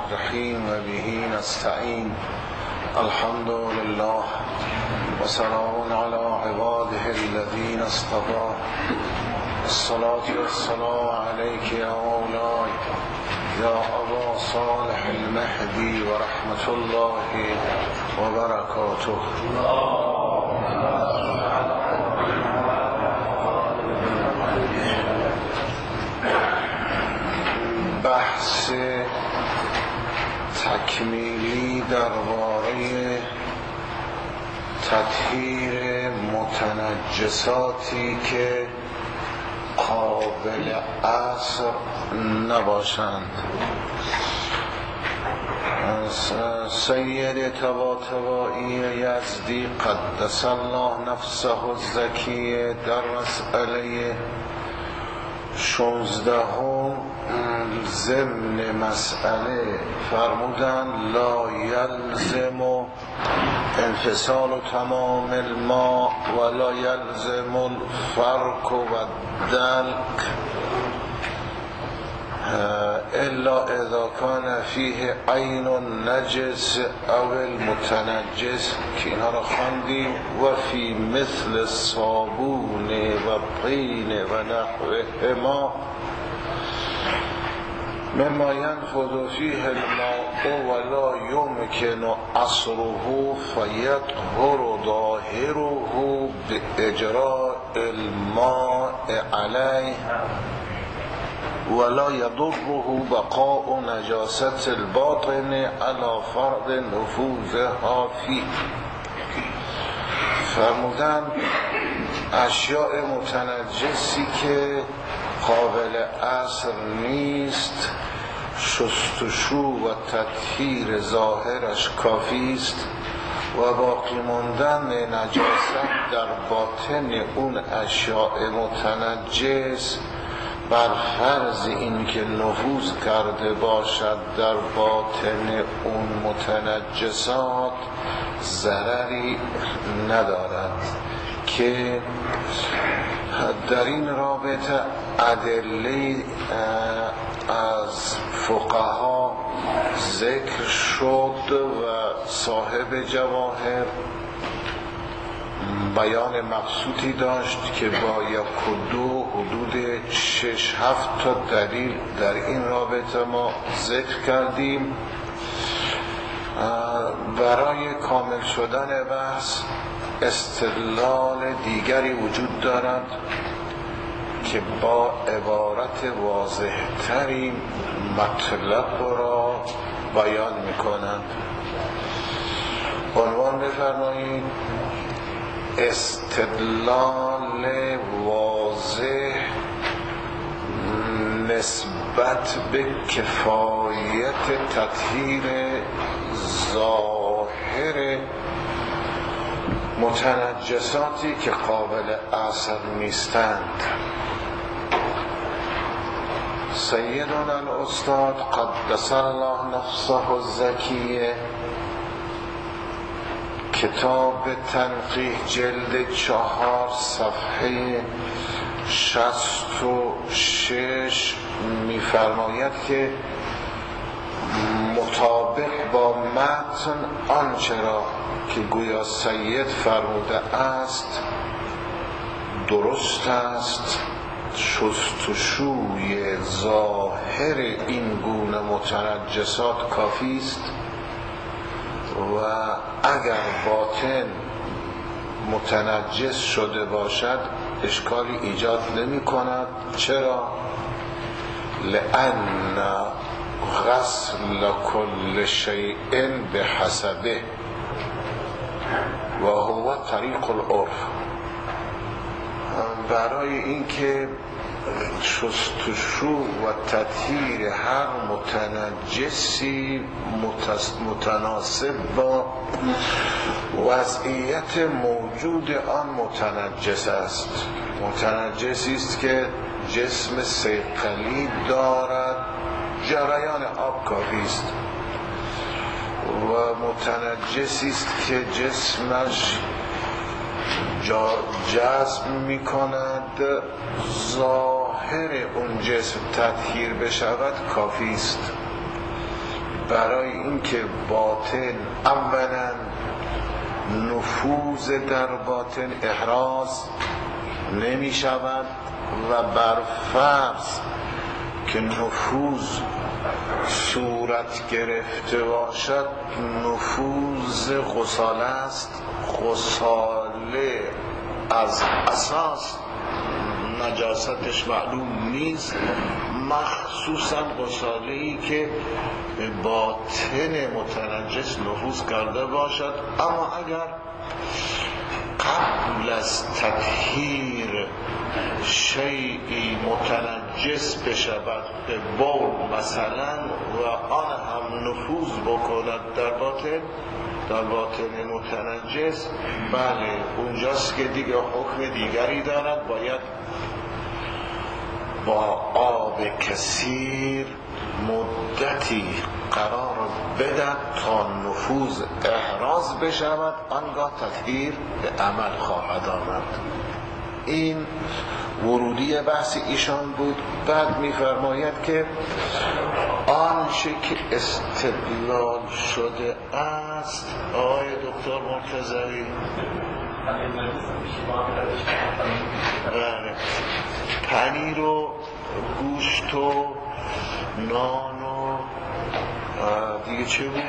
الرحیم و به نستعین. الحمد لله و سلام علی عباده الذین اصطفی. الصلاة والسلام علیک یا مولاي یا ابا صالح المهدی و رحمت الله و برکاته. بحث تکمیلی درباره تطهیر متنجساتی که قابل عصر نباشند. سید طباطبایی یزدی قدس الله نفسه الزکیه در مسئله 16 ضمن مسئله فرمودن لا یلزم انفصال تمام الماء ولا یلزم الفرق و الدلق الا اذا كان فيه عین النجس او المتنجس که اینها را خواندیم. و فی مثل صابون و طین و نحوهما مما ينفذ فيه الماء ولا يمكن عصره فيطهر ظاهره بإجراء الماء عليه ولا يضره بقاء نجاسة الباطن على فرض نفوذها فيه. فرمودن اشیاء متنجسی که قابل عصر نیست شستشو و تطهیر ظاهرش کافی است و باقی ماندن نجاست در باطن اون اشیاء متنجس بر فرض این که نفوذ کرده باشد در باطن اون متنجسات ضرری ندارد که در این رابطه ادله از فقها ذکر شد و صاحب جواهر بیان مقصودی داشت که با یک و دو حدود 6-7 تا دلیل در این رابطه ما ذکر کردیم. برای کامل شدن بحث استدلال دیگری وجود دارد که با عبارت واضح تری مطلب را بیان میکنند. عنوان بفرمایید استدلال واضح نسبت به کفایت تطهیر ظاهر متنجساتی که قابل عصر نیستند. سیدنا الاستاد قدس الله نفسه الزکیه کتاب تنقیح جلد 4 صفحه 66 می‌فرماید که مطابق با متن آنچه را که گویا سید فرموده است درست است شستشوی ظاهر این گونه متنجسات کافی است و اگر باطن متنجس شده باشد اشکالی ایجاد نمی کند. چرا؟ لأن غسل کل شیء بحسبه و هو طریق العرف. برای اینکه شستشو و تطهیر هر متنجسی متناسب با وضعیت موجود آن متنجس است. متنجسی است که جسم صیقلی دارد جریان آب کافی است و متنجسی است که جسمش جذب می کند ظاهر اون جسم تطهیر بشود کافی است. برای اینکه باطن اولا نفوذ در باطن احراز نمی شود و بر فرض که نفوذ صورت گرفته باشد نفوذ غساله است. غساله از اساس نجاستش معلوم نیست، مخصوصا غساله‌ای که به باطن متنجس نفوذ کرده باشد. اما اگر قبل از تطهیر شیئی متنجس بشود به بول مثلا و آن هم نفوذ بکند در باطن متنجس، بله اونجاست که دیگه حکم دیگری دارد، باید با آب کثیر مدتی قرار بدن تا نفوذ احراز بشود، آنگاه تطهیر به عمل خواهد آمد. این ورودی بحث ایشان بود. بعد می‌فرماید که آنچه که استدلال شده است، آقای دکتر مرتضوی، پنیر و گوشت و نان و دیگه چه بود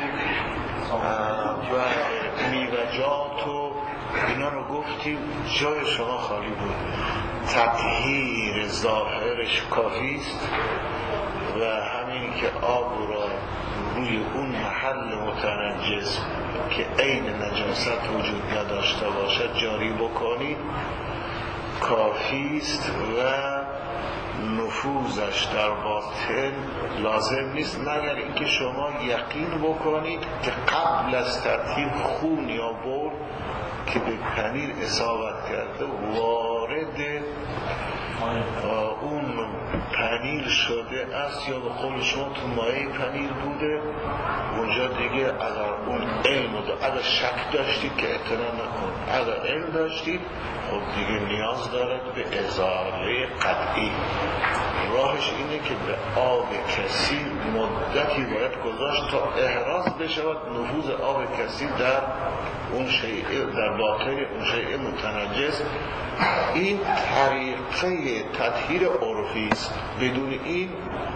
و میوه‌جات و اینا رو گفتیم، جای شما خالی بود. تطهیر ظاهرش کافیست و همین که آب را روی اون محل متنجس که عین نجاست وجود نداشته باشد جاری بکنید کافیست و نفوذش در باطن لازم نیست، مگر اینکه شما یقین بکنید که قبل از تطهیر خون یا بول که به پنیر اصابت کرده وارد اون پنیر شده است یا به قول شما تو مایه پنیر بوده. اونجا دیگه اگر اون علم اگر شک داشتید که اعتنا نکن، اگر علم داشتید خب دیگه نیاز دارد به ازاله قطعی. راهش اینه که به آب کثیر مدتی باید گذاشت تا احراز بشود نفوذ آب کثیر در اون شیء، در باطن اون شیء متنجس. این طریقه تطهیر عرفی است، بدون این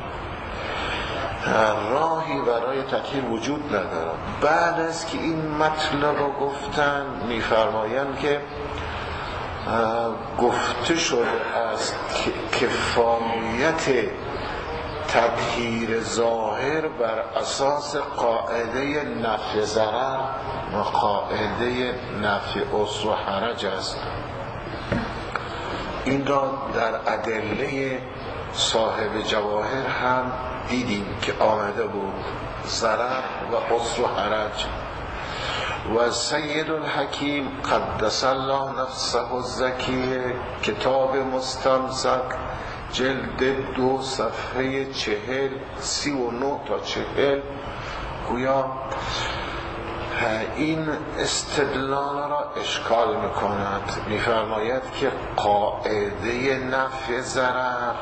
راهی برای تطهیر وجود ندارد. بعد از که این مطلب رو گفتن میفرمایند که گفته شده است که کفایت تطهیر ظاهر بر اساس قاعده نفی ضرر و قاعده نفی عسر و حرج است. این را در ادله صاحب جواهر هم دیدیم که آمده بود، ضرر و عسر و حرج. و سید الحکیم قدس الله نفسه الزکی، کتاب مستمسک جلد 2 صفحه 39 تا 40 گویا این استدلال را اشکال میکند. میفرماید که قاعده نفی ضرر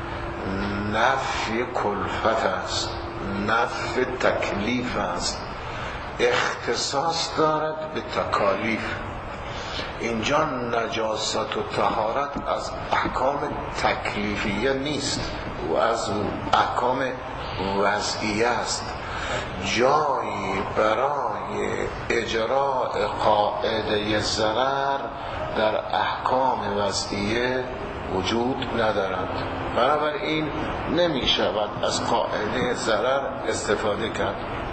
نفی کلفت است، نفی تکلیف است، اختصاص دارد به تکالیف. اینجا نجاست و طهارت از احکام تکلیفیه نیست و از احکام وضعیه است. جایی برای اجراء قاعده ضرر در احکام وضعیه وجود ندارد، بنابراین نمی شود از قاعده ضرر استفاده کرد.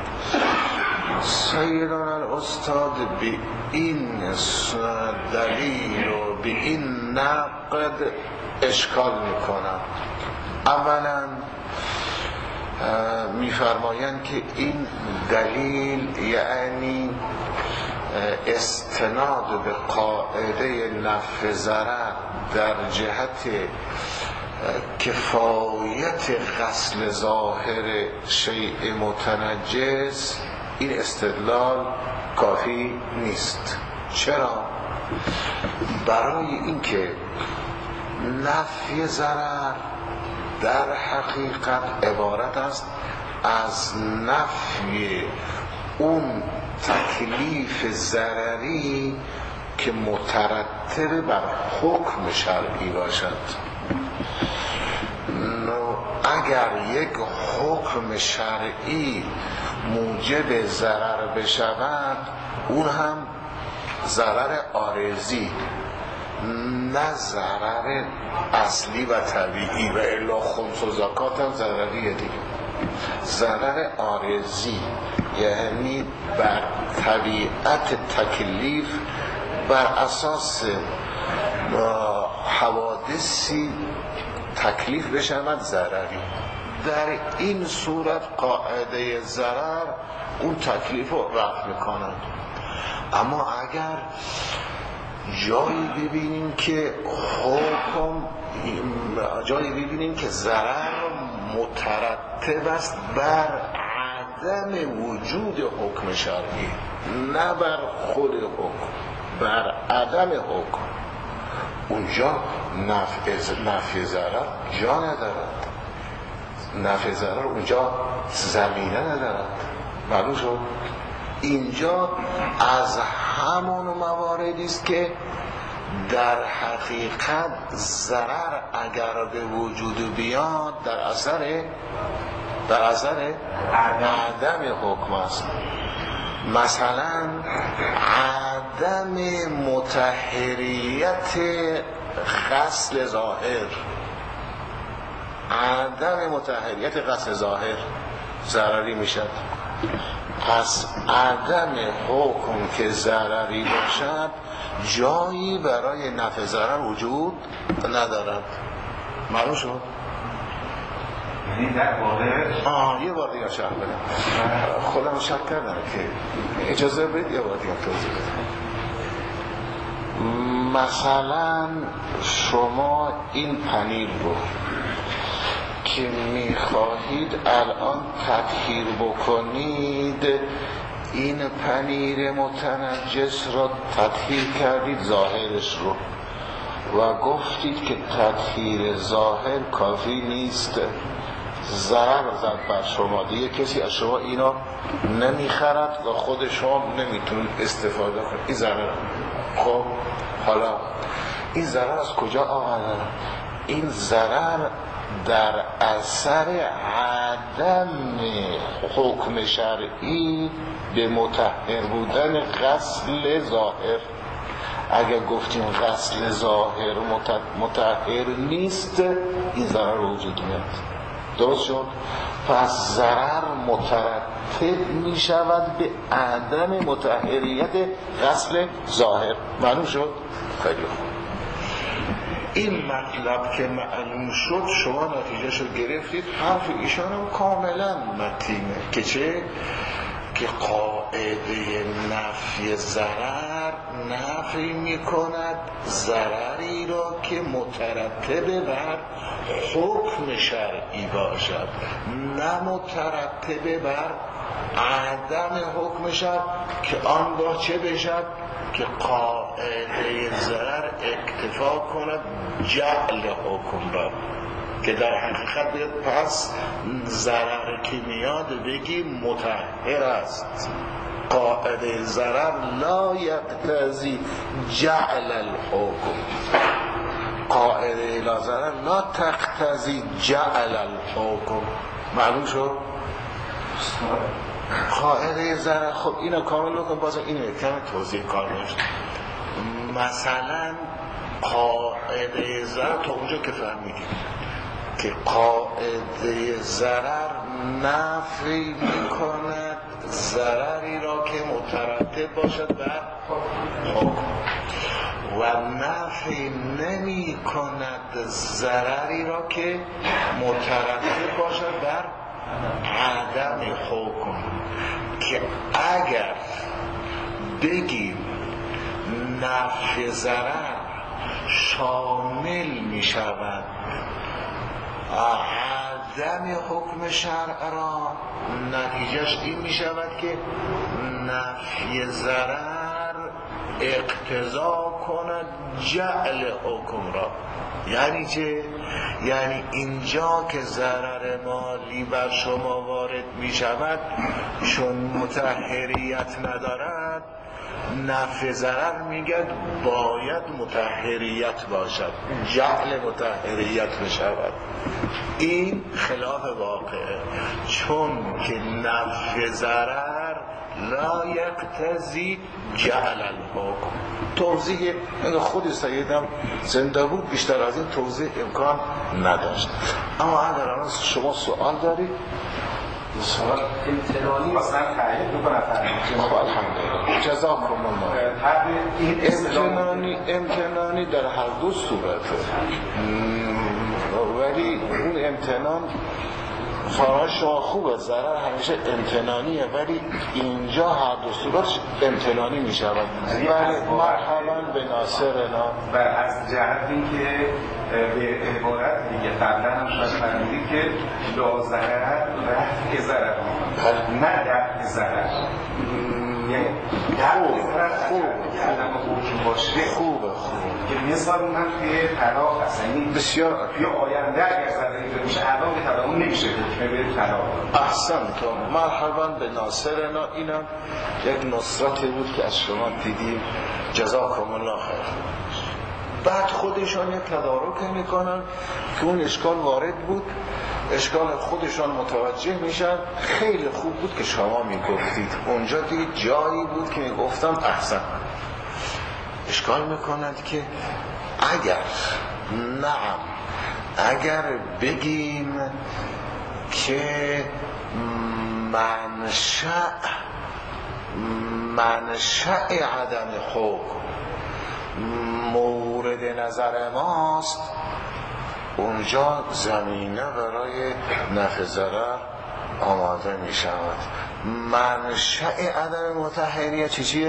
سیدان الاستاد به این دلیل و به این نقد اشکال میکنند. اولا میفرمایند که این دلیل یعنی استناد به قاعده نفی ضرر در جهت کفایت غسل ظاهر شیء متنجس، این استدلال کافی نیست. چرا؟ برای اینکه نفی ضرر در حقیقت عبارت است از نفی اون تکلیف ضرری که مترتب بر حکم شرعی باشد. اگر یک حکم شرعی موجب ضرر بشود، اون هم ضرر عارضی، نه ضرر اصلی و طبیعی، و الا خمس و زکات هم ضرریه دیگه. ضرر عارضی یعنی بر طبیعت تکلیف، بر اساس حوادثی تکلیف بشود ضرری. در این صورت قاعده ضرر اون تکلیف رو رفع میکنند. اما اگر جایی ببینیم که ضرر مترتب است بر عدم وجود حکم شرعی، نه بر خود حکم، بر عدم حکم، اونجا نفی ضرر جا ندارد، نفی ضرر اونجا زمینه ندارد. معلوم شد؟ اینجا از همون مواردی است که در حقیقت ضرر اگر به وجود بیاد در اثر عدم حکم است. مثلا عدم مطهریت غسل ظاهر، عدم مطهریت غسل ظاهر ضرری میشد. پس عدم حکم که ضرری باشد جایی برای نفع ضرر وجود ندارد. معلوم شد؟ یعنی در واقع یه بار دیگه شرح بدم. خودم شک کردم که اجازه بدید یه بار دیگه توضیح بدم. مثلا شما این پنیر رو که میخواهید الان تطهیر بکنید، این پنیر متنجس را تطهیر کردید، ظاهرش رو، و گفتید که تطهیر ظاهر کافی نیست، ضرر زد بر شما، دیگه کسی از شما اینا نمیخرد و خود شما نمیتونید استفاده کنید، این ضرر. خب حالا این ضرر از کجا آمده؟ این ضرر در اثر عدم حکم شرعی به مطهر بودن غسل ظاهر. اگر گفتیم غسل ظاهر مطهر نیست، این ضرر وجود میاد. درست شد؟ پس ضرر مترتب می شود به عدم مطهریت غسل ظاهر. معلوم شد؟ خیلی خوب. این مطلب که معلوم شد، شما نتیجه شد گرفتید. حرف ایشان هم کاملا متینه که چه؟ که قاعده نفی ضرر نفی می کند ضرری را که مترتب بر حکم شرعی باشد، نه مترتب بر عدم حکم شرع، که آن با چه بشد؟ که قاعده ضرر اکتفا کند جعل حکم را، که در حقیقت بیاد پس ضرر که میاد بگی مطهر است. قاعده ضرر لا یقتضی جعل الحکم، قاعده لا ضرر لا تقتضی جعل الحکم. معلوم شد؟ قاعده ضرر، خب اینو کامل بکن، بازم اینو کم توضیح کار داشت. مثلا قاعده ضرر تا اونجا که فهمیدیم که قاعده ضرر نفی میکند ضرری را که مترتب باشد بر حکم، و نفی نمی کند ضرری را که مترتب باشد بر عدم حکم. که اگر بگیم نفی ضرر شامل می شود عدم حکم شرع را، نتیجهش این می شود که نفی ضرر اقتضا کند جعل حکم را. یعنی چه؟ یعنی اینجا که ضرر مالی بر شما وارد می شود چون مطهریت ندارد، نفع ضرر میگد باید مطهریت باشد، جعل مطهریت بشود. این خلاف واقعه، چون که نفع ضرر لا یقتضی جعل الحکم. توضیح خود سیدم زنده بود بیشتر از این توضیح امکان نداشت. اما اگر الان شما سوال دارید، سوال امتنانی مثلا تعیین بکنم خب الحمدلله جزاکم الله. امتنانی در هر دو صورته، ولی اون امتنان فرای شما خوبه، ضرر همیشه امتنانیه، ولی اینجا هر دو صورت امتنانی می شود. ولی مرحبا به ناصرنا. و از جهت این که به عبارت دیگه قبلا هم فرمودید که لا ضرر رفع ضرر، نه دفع ضرر. یعنی خوبه که مثال من توی طلاق هست، یعنی بسیار توی آینده اگر ضرری ایجاد میشه الان به طلاق نمیشه حکم به طلاق. احسنتم، مرحبا به ناصرنا. اینم یک نصرتی بود که از شما دیدیم، جزاکم الله خیر. بعد خودشان یک تدارک میکنن که اون اشکال وارد بود، اشکال خودشان متوجه میشن. خیلی خوب بود که شما میگفتید، اونجا دیگه جایی بود که میگفتم احسن. اشکال میکنند که اگر بگیم که منشأ عدم حکم مورد نظر ماست، اونجا زمینه برای نفع ضرر آماده می شود. منشأ عدم مطهریت چیه؟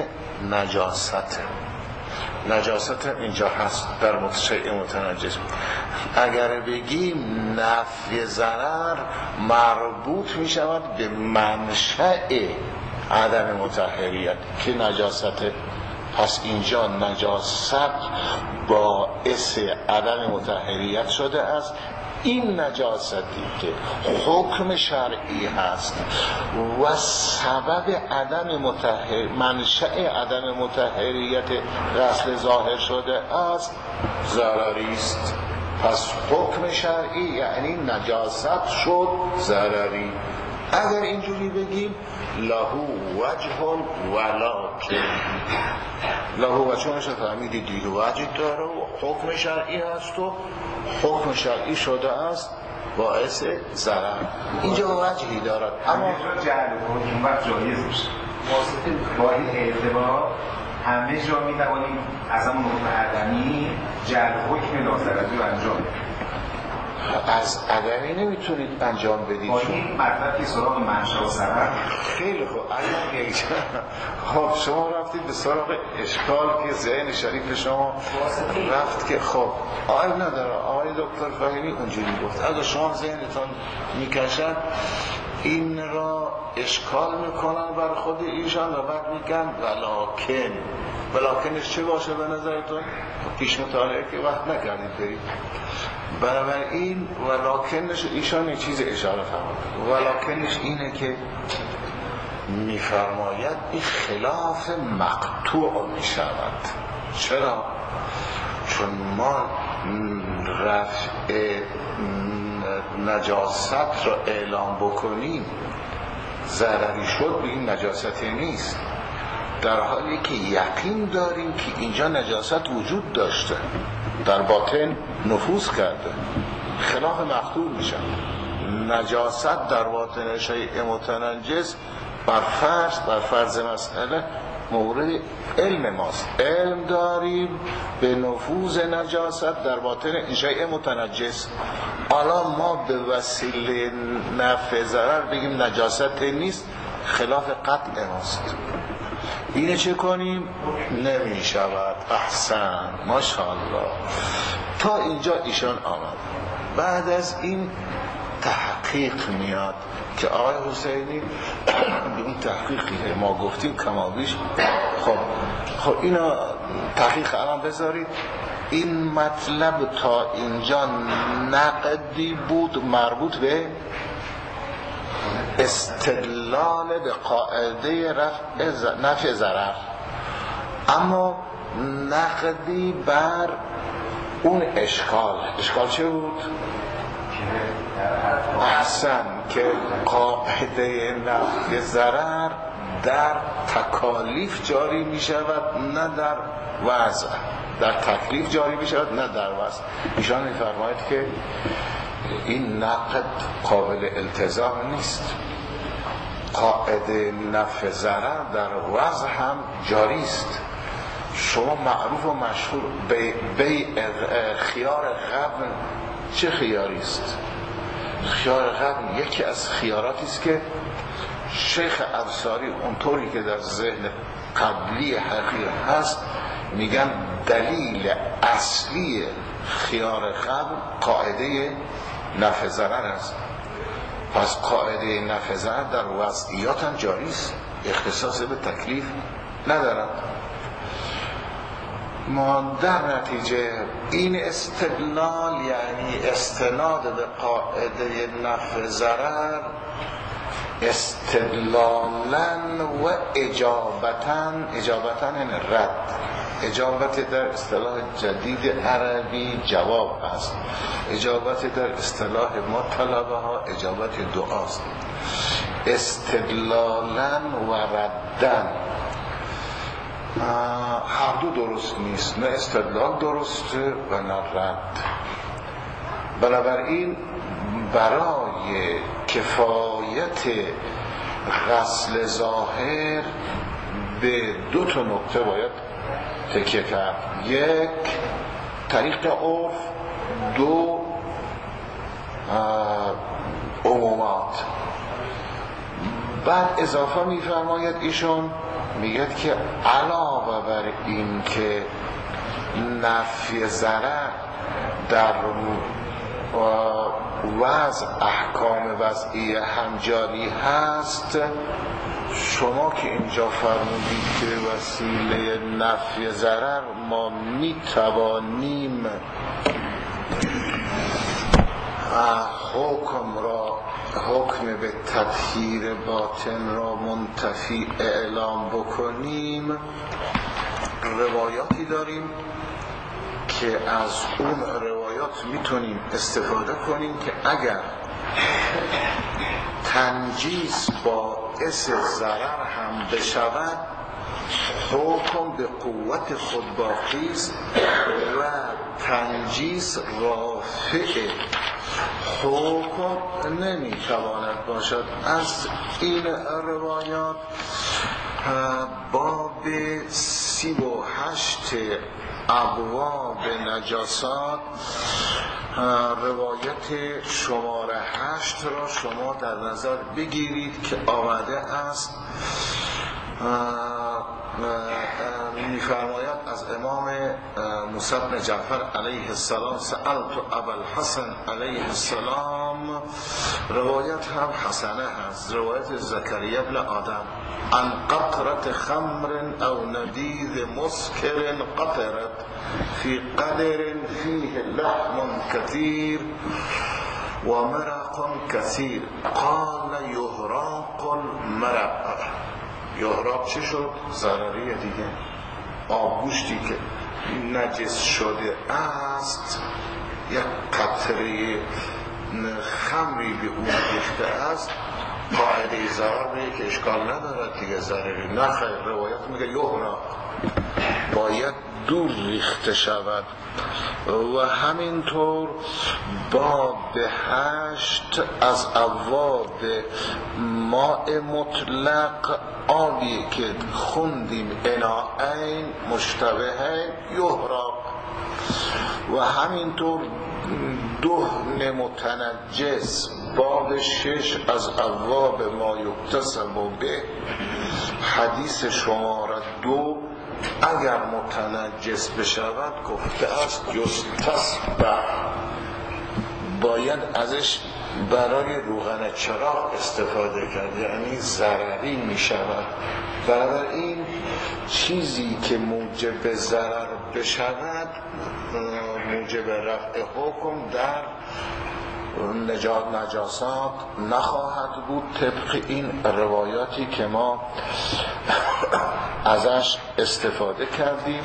نجاست اینجا هست در متشیع متنجس. اگر بگیم نفع ضرر مربوط می شود به منشأ عدم مطهریت که نجاسته، پس اینجا نجاست باعث عدم مطهریت شده است. این نجاستی که حکم شرعی هست و سبب منشأ عدم مطهریت رسل ظاهر شده است ضرری است. پس حکم شرعی یعنی نجاست شد ضرری. اگر اینجوری بگیم لهو وجه ولکن، لهو وجهش فهمیدی دید و وجه داره و حکم شرعی هست و حکم شرعی شده است باعث ضرر. اینجا وجهی دارد، اما جعل حکم وقت جایز میشه با این اعتبار همه جا میتوانیم از اون نقطه عدمی جعل حکم لازربی رو انجام بدیم. از عدمی نمیتونید انجام بدید. با این مطلب که سراغ منشأ و سبب. خیلی خوب. خب شما رفتید به سراغ اشکال که ذهن شریف شما رفت که خب آقای نداره، آقای دکتر فهیمی اونجوری گفت. اگر شما ذهنتان میکشد این را اشکال میکنن بر خود ایشان و بعد میگن ولکنش چه باشه به نظرتون؟ پیش مطالعه که وقت نکردید برید. بنابراین ولکنش ایشان یک چیز اشاره فرمود. ولکنش اینه که میفرماید این خلاف مقطوع میشود. چرا؟ چون ما رفع نجاست را اعلام بکنیم ضرری شد به این نجاستی نیست، در حالی که یقین داریم که اینجا نجاست وجود داشته، در باطن نفوذ کرده، خلاف مقطوع میشه. نجاست در باطن شیء متنجس بر فرض مسئله مورد علم ماست، علم داریم به نفوذ نجاست در باطن این شیء متنجس. حالا ما به وسیله نفع ضرر بگیم نجاست نیست، خلاف قطع ماست. اینه چه کنیم؟ نمی شود. احسن، ماشاءالله. تا اینجا ایشان آمد. بعد از این تحقیق میاد که آقای حسینی به اون تحقیقی که ما گفتیم کمابیش خب اینو تحقیق الان بذارید. این مطلب تا اینجا نقدی بود مربوط به استدلال به قاعده نفع ضرر، اما نقدی بر اون اشکال چه بود؟ احسن، که قاعده نفع ضرر در تکالیف جاری می شود نه در وضع، در تکلیف جاری می شود نه در وضع. ایشان می فرماید که این نقد قابل التزام نیست. قاعده نفع ضرر در وضع هم جاری است. شما معروف و مشهور خیار غبن چه خیاری است؟ خیار غبن یکی از خیاراتی است که شیخ انصاری اونطوری که در ذهن قبلی حقیق هست میگن دلیل اصلی خیار غبن قاعده نفع ضرر است. پس قاعده نفع ضرر در وضعیات هم جاری است، اختصاص به تکلیف ندارد. ما در نتیجه این استدلال یعنی استناد به قاعده نفع ضرر استدلالا و اجابتاً این رد. اجابت در اصطلاح جدید عربی جواب است، اجابت در اصطلاح ما طلبه ها اجابت دعاست. استدلالا و ردن هر دو درست نیست، نه استدلال درسته و نه رد. بنابراین برای کفایت غسل ظاهر به دو تا نکته باید تکیه کرد: یک طریق عرف، دو عمومات. بعد اضافه می‌فرماید ایشون، میگه که علاوه بر این که نفی ضرر در وضع احکام وضعیه هم جاری هست، شما که اینجا فرمودید که وسیله نفی ضرر ما میتوانیم حکم به تطهیر باطن را منتفی اعلام بکنیم، روایاتی داریم که از اون روایات میتونیم استفاده کنیم که اگر تنجیس باعث ضرر هم بشود حکم به قوت خود باقی است و تنجیس رافع حکم نمیتواند باشد. از این روایات باب 38 ابواب نجاسات روایت شماره 8 را شما در نظر بگیرید که آمده است. می‌فرماید از امام موسی بن جعفر علیه السلام سألت ابا الحسن علیه السلام، روایت هم حسنه هست، روایت زکریا بن آدم، عن قطرة خمر او نبیذ مسکر قطرت فی قدر فیه لحم کثیر و مرق کثیر قال یهراق المرق. یهراق چی شد؟ ضرریه دیگه، آبگوشتی که نجس شده است، یک قطره خمری به اون ریخته است، قاعده ضرر به که اشکال ندارد دیگه، ضرری نه خیر. روایت میگه یهراق باید دور ریخته شود. و همینطور باب 8 از ابواب ماء مطلق، آبی که خوندیم اناءین مشتبهین یهراق. و همینطور دهن متنجس باب 6 از ابواب ما یکتسب به، حدیث شماره 2 اگر متنجس بشود گفته است یستصبح، باید ازش برای روغن چراغ استفاده کرد، یعنی ضرری می شود. بنابراین چیزی که موجب ضرر بشود موجب رفع حکم در نجاسات نخواهد بود، طبق این روایاتی که ما ازش استفاده کردیم.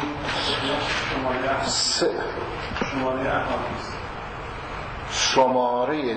شماره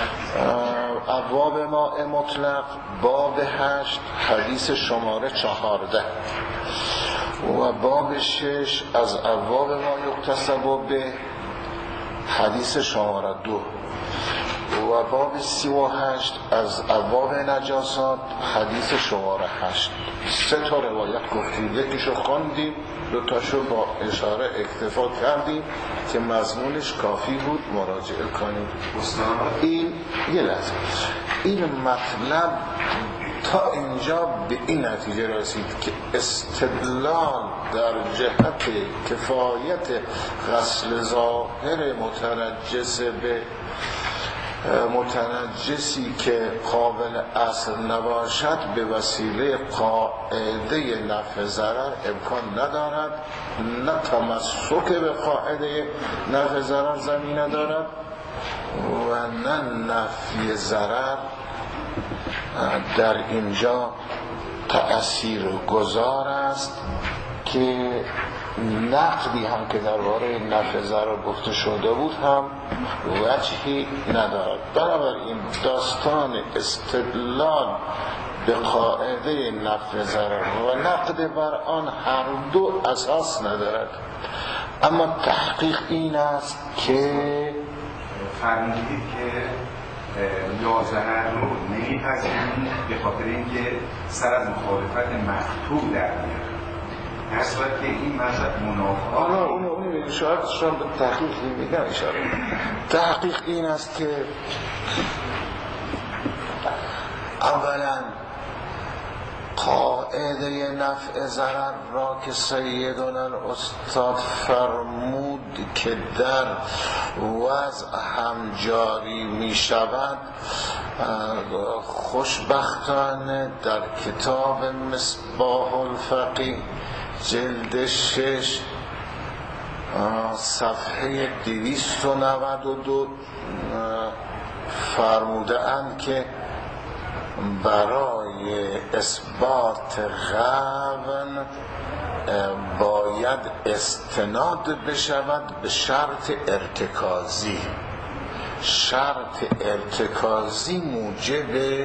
ابواب ماء مطلق باب 8 حدیث شماره 14 و باب 6 از ابواب ما یکتسب به حدیث شماره 2 و باب 38 از ابواب نجاسات حدیث شماره 8. 3 تا روایت گفتیم، یکیشو خواندیم، 2 تاشو با اشاره اکتفا کردیم که مضمونش کافی بود، مراجعه کنیم. این یه لحظه، این مطلب تا اینجا به این نتیجه رسید که استدلال در جهت کفایت غسل ظاهر متنجس به متنجسی که قابل اصل نباشد به وسیله قاعده نفع ضرر امکان ندارد، نه تمسک به قاعده نفع ضرر زمینه دارد و نه نفی ضرر در اینجا تأثیر گذار است که نقدی هم که درباره نفع ضرر گفته شده بود هم وجهی ندارد. بنابراین داستان استدلال به قاعده نفع ضرر و نقد بر آن هر دو اساس ندارد. اما تحقیق این است که فرمودید که ضرر رو نمی‌پذیریم به خاطر اینکه سر از مخالفت مقطوع در میاد، در صورت که این مذهب منافقان اون شاید به تحقیق میگم اشاره. تحقیق این است که اولا قاعده نفع ضرر را که سیدنا الاستاد فرمود که در وضع هم جاری می شود، خوشبختانه در کتاب مصباح الفقیه جلد 6 صفحه 292 فرموده اند که برای اثبات غبن باید استناد بشود به شرط ارتکازی. شرط ارتکازی موجب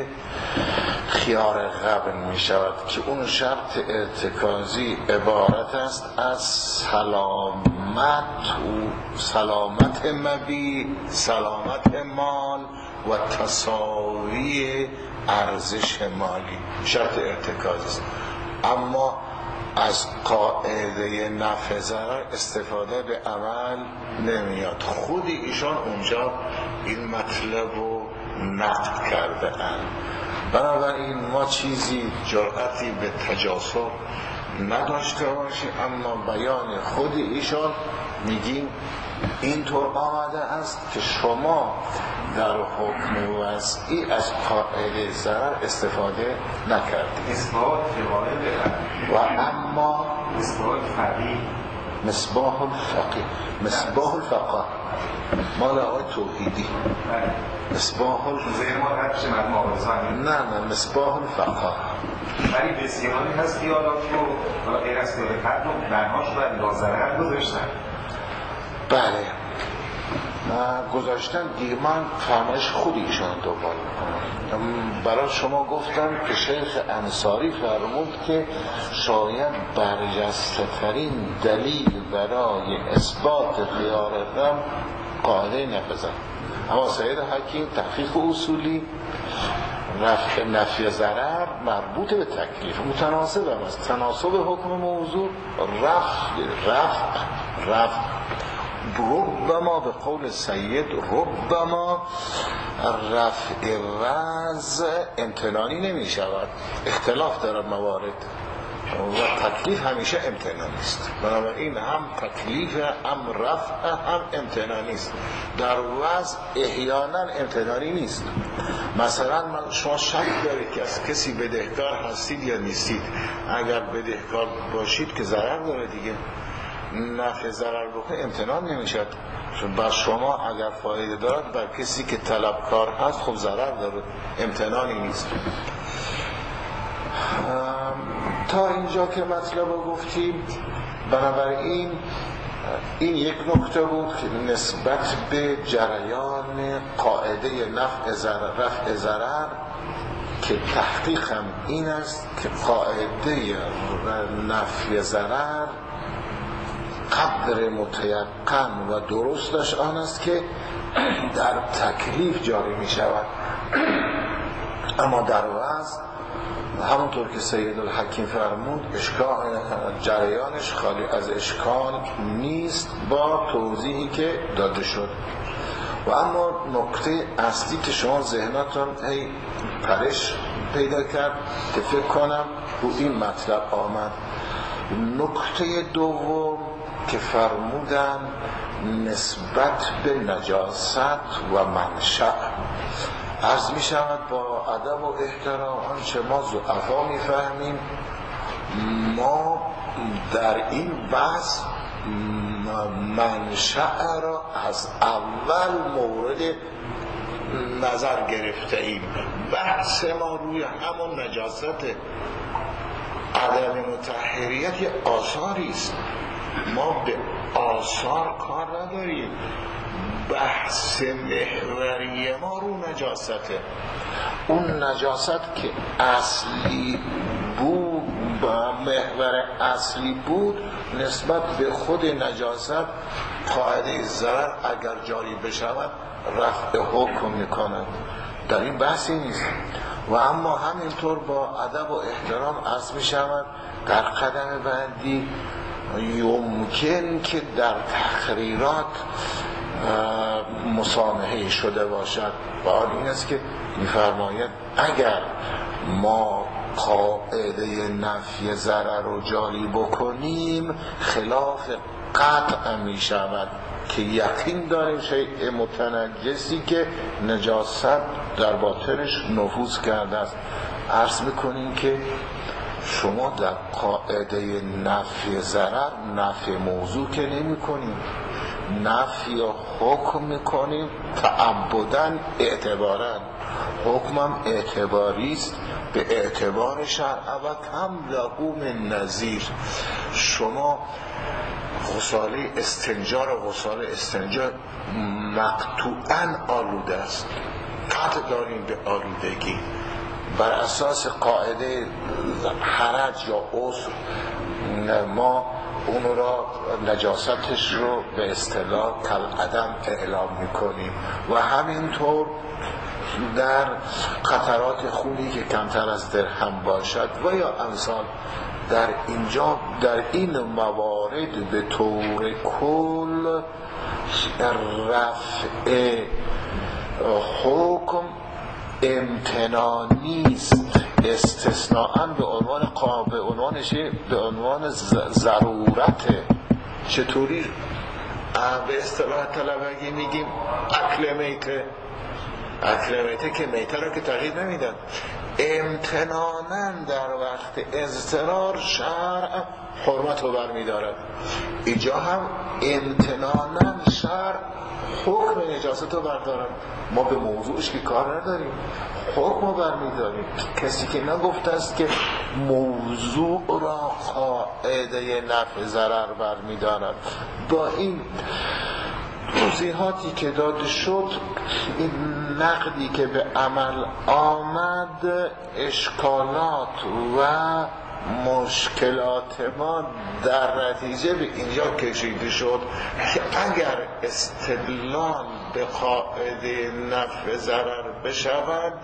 خیار غبن می شود که اون شرط ارتکازی عبارت است از سلامت مبیع، سلامت مال و تساوی ارزش مالی. شرط ارتکازی است. اما از قاعده نفع ضرر استفاده به عمل نمیاد. خود ایشان اونجا این مطلب رو نقد کرده اند. بنابراین ما چیزی جرأتی به تجاسر نداشته باشیم، اما بیان خود ایشان میگیم اینطور آمده است که شما در حکم وضعی از قاعده ضرر استفاده نکردید. اثبات و اما مصباح الفقیه مصباح الفقه مال آقای توحیدی، مصباح نه مصباح الفقه. ولی بسیاری هست دیالات رو غیر از قدر و بناش و لازرر گذاشتن. بله گذاشتن دیگه. من فرمایش خود ایشان دنبال میکنم. برای شما گفتم که شیخ انصاری فرمود که شاید برجسته ترین دلیل برای اثبات خیار غم قاعده نفع ضرر. اما سید حکیم تحقیق اصولی رفع نفی ضرر مربوط به تکلیف متناسب هم است. تناسب حکم موضوع رفع ربما به قول سید ربما رفع وضع امتنانی نمی شود. اختلاف در موارد و تکلیف همیشه امتنانی است. بنابراین هم تکلیف هم رفع هم امتنانی است. در وضع احیانا امتنانی نیست. مثلا شما شک دارید که از کسی بدهکار هستید یا نیستید. اگر بدهکار باشید که ضرر داره دیگه، نفع ضرر بکنه امتنان نمیشد. چون بر شما اگر فایده دارد، بر کسی که طلبکار هست خب ضرر داره، امتنانی نیست. تا اینجا که مطلب رو گفتیم، بنابراین این یک نکته بود که نسبت به جریان قاعده رفع ضرر که تحقیقم این است که قاعده نفع ضرر قدر متیقن و درستش آن است که در تکلیف جاری می شود، اما در وضع همونطور که سید الحکیم فرمود جریانش خالی از اشکال نیست با توضیحی که داده شد. و اما نکته اصلی که شما ذهناتون پرش پیدا کرد که فکر کنم رو این مطلب آمد. نکته دوم که فرمودن نسبت به نجاست و منشأ، عرض می شود با ادب و احترام آنچه ما ضعفا می فهمیم، ما در این بحث منشأ را از اول مورد نظر گرفته ایم. بحث ما روی همون نجاست، عدم مطهریت یه آثاری است، ما به آثار کار نداریم. بحث محوری ما رو نجاسته. اون نجاست که اصلی بود، محور اصلی بود، نسبت به خود نجاست قاعده ضرر اگر جاری بشود رفع حکم میکند. در این بحثی نیست. و اما همینطور با ادب و احترام عرض میشود در قدم بعدی یمکن که در تقریرات مسامحه شده باشد و آن این است که می‌فرماید اگر ما قاعده نفی ضرر رو جاری بکنیم خلاف قطع می شود که یقین داریم شیء متنجسی که نجاست در باطنش نفوذ کرده است. عرض میکنیم که شما در قاعده نفی ضرر نفی موضوع که نمی کنیم، نفی یا حکم میکنیم تعبداً اعتباراً. حکمم اعتباری است به اعتبار شرع و کم لهو من نظیر. شما غساله استنجا را غساله استنجا مقطوعاً آلوده است، قطع داریم به آلودگی. بر اساس قاعده حرج یا عذر ما اون را نجاستش رو به اصطلاح کالعدم اعلام میکنیم و همینطور در قطرات خونی که کمتر از درهم باشد و یا امثال در اینجا در این موارد به طور کل رفع حکم امتنانی است، استثناءً به عنوان ضرورت. چطوری؟ به اصطلاح طلبگی میگیم اکل میته که میته را که تغییر نمیدن، امتناناً در وقت اضطرار شرع حرمت رو برمیدارد. اینجا هم امتناناً شرع حکم نجاست رو بردارد. ما به موضوعش که کار نداریم، حکم رو برمیداریم. کسی که نگفته است که موضوع را قاعده نفع ضرر برمیدارد. با این توضیحاتی که داده شد، این نقدی که به عمل آمد، اشکالات و مشکلات ما در نتیجه به اینجا کشیده شد که اگر استدلال به قاعده نفع ضرر بشود،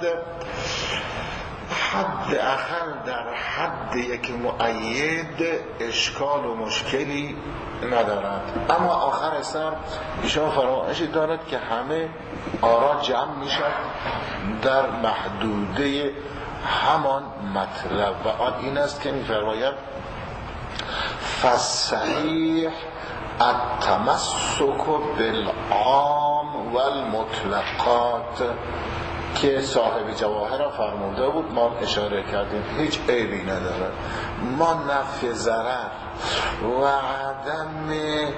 حد اقل در حد یک مؤید اشکال و مشکلی ندارد. اما آخر سر ایشان فرمایشی دارد که همه آرا جمع میشد در محدوده همان مطلب و آن این است که می‌فرماید فصحیح التمسک بالعام و المطلقات که صاحب جواهر فرموده بود، ما انشاره کردیم هیچ عیبی نداره. ما نفی ضرر و عدم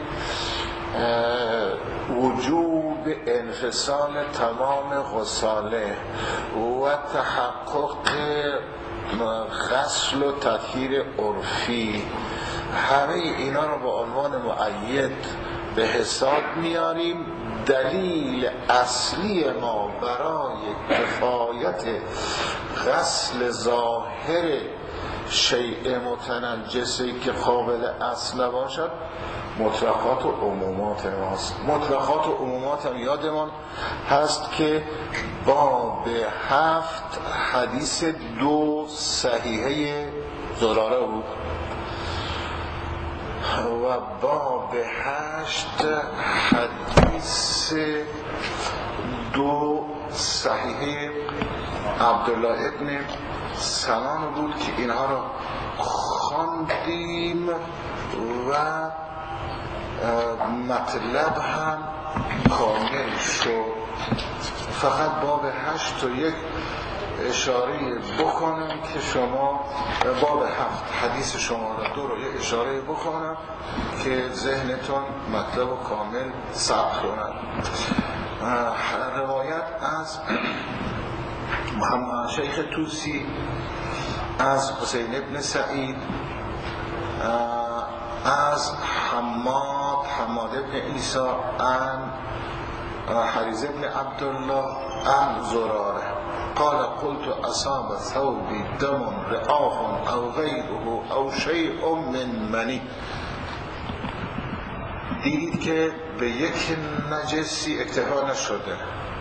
وجوب انفصال تمام غساله و تحقق غسل و تطهیر عرفی، همه اینا رو با عنوان مؤید به حساب میاریم. دلیل اصلی ما برای کفایت غسل ظاهر شیء متنجسی که قابل اصل باشد مطلقات و عمومات ماست. مطلقات و عمومات هم یادمان هست که باب 7 حدیث 2 صحیحه زراره بود و باب 8 حدیث 2 صحیحه عبدالله ابن سلام بود که اینها را خواندیم و مطلب هم کامل شد. فقط باب 8 رو یک اشاره بکنم که شما باب 7 حدیث شماره 2 رو یک اشاره بکنم که ذهنتون مطلب رو کامل ثبت کنند. روایت از محمد شیخ توسی از حسین ابن سعید از حماد ابن عیسی عن حریز ابن عبدالله عن زراره قال قلت اصاب ثوبی دم رعاف او غیره او شیء من منی. دیدید که به یک نجسی اکتفا نشده،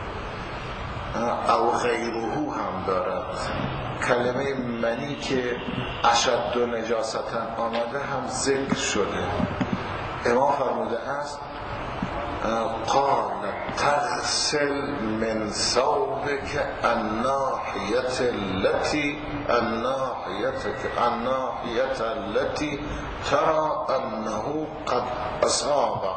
او غیره هم دارد. کلمه منی که اشد و نجاستن آمده هم ذکر شده. امام فرموده است قال تغسل من ثوبك الناحیة التي ترى انه قد اصابها.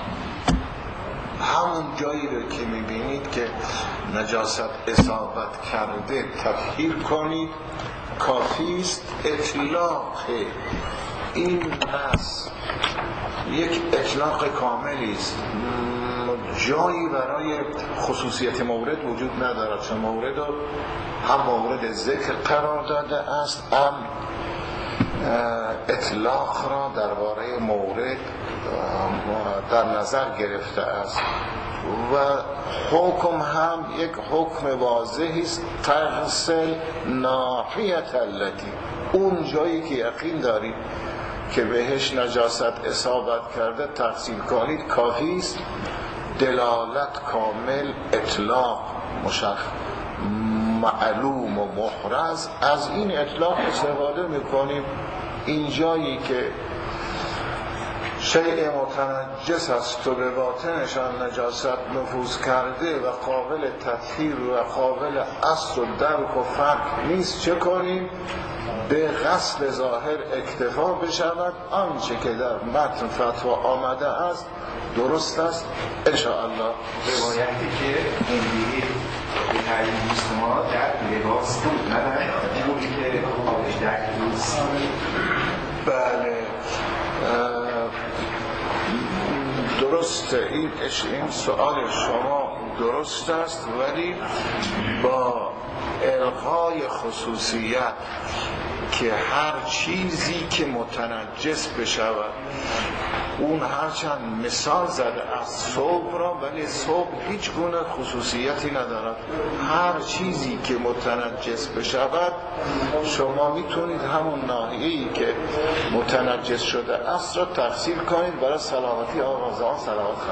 همون جایی رو که میبینید که نجاست اصابت کرده تطهیر کنید. کافیست اطلاق این نص یک اطلاق کاملی است، جایی برای خصوصیت مورد وجود ندارد، چون مورد هم مورد ذکر قرار داده است، هم اطلاق را درباره مورد در نظر گرفته است و حکم هم یک حکم واضحی است. تغسل ناحیة التی، اون جایی که یقین دارید که بهش نجاست اصابت کرده تغسیل کنید کافی است. دلالت کامل، اطلاق معلوم و محرز، از این اطلاق استفاده میکنیم. این جایی که شیء متنجس است و به باطنشان نجاست نفوذ کرده و قابل تطهیر و قابل اصل و درک و فرق نیست، چه کنیم؟ به غسل ظاهر اکتفا بشود. آنچه که در متن فتوا آمده است درست است انشاءالله. روایتی که اینجوری به تعیین دوست ما در لباس بود، نه در جوری که خودش در دوست. بله درست، این سؤال شما درست است، ولی با الغای خصوصیت که هر چیزی که متنجس بشود، اون هرچند مثال زده از ثوب را، ولی ثوب هیچ گونه خصوصیتی ندارد. هر چیزی که متنجس بشود شما میتونید همون ناحیه‌ای که متنجس شده است را تغسیل کنید برای سلامتی آغازان. سلامت